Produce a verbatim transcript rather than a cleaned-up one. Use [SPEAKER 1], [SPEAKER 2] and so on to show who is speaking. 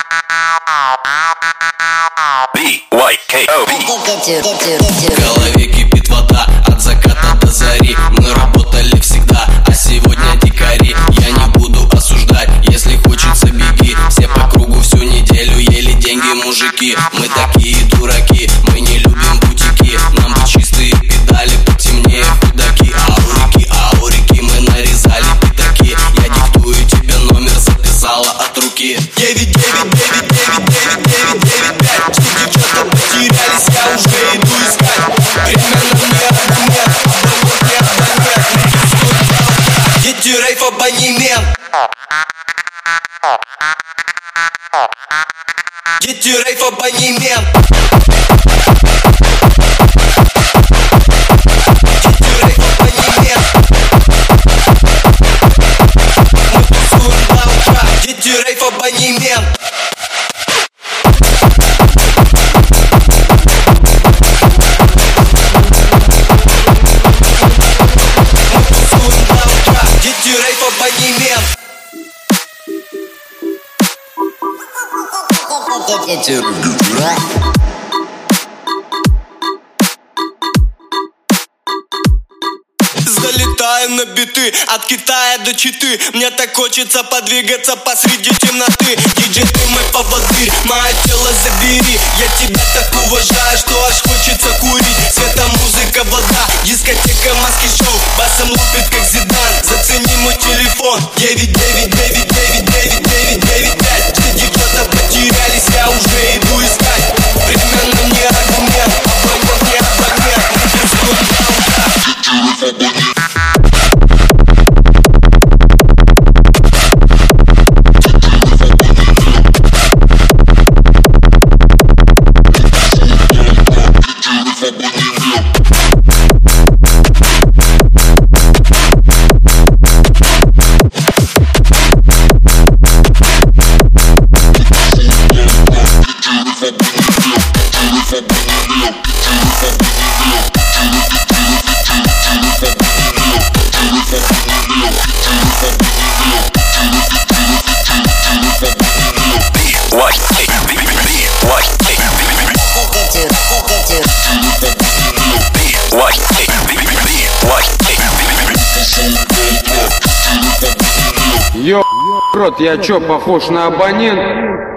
[SPEAKER 1] В голове кипит вода от заката до зари. Мы работали всегда, а сегодня дикари. Я не буду осуждать, если хочется беги. Все по кругу всю неделю ели деньги мужики. Мы такие дураки, мы не любим бутики. Нам бы чистые педали, потемнее худаки. Аурики, аурики, мы нарезали пятаки. Я диктую тебе номер, записала от руки. Девять, девять, девять, девять, девять, девять, девять, пять. Все девчата потерялись, я уже иду искать. Время нам не аргумент, абонент не абонент. Дети рейв абонемент. Дети рейв абонемент. Дети рейв абонемент. Мы тусуем до утра. Дети рейв абонемент. Дети рейв абонемент. Залетаем на биты, от Китая до Читы. Мне так хочется подвигаться посреди темноты. Диджей, ты мой поводырь, мое тело забери. Я тебя так уважаю, что аж хочется курить. Света, музыка, вода, дискотека, маски, шоу. Басом лупит, как Зидан, зацени мой телефон. Девять, девять, девять, девять, девять, девять, девять, пять. Все девчата потерялись, я уже иду искать. Время нам не аргумент, абонент не абонент. Мы тусуем до утра.
[SPEAKER 2] Ё, рот, я чё, похож на абонент?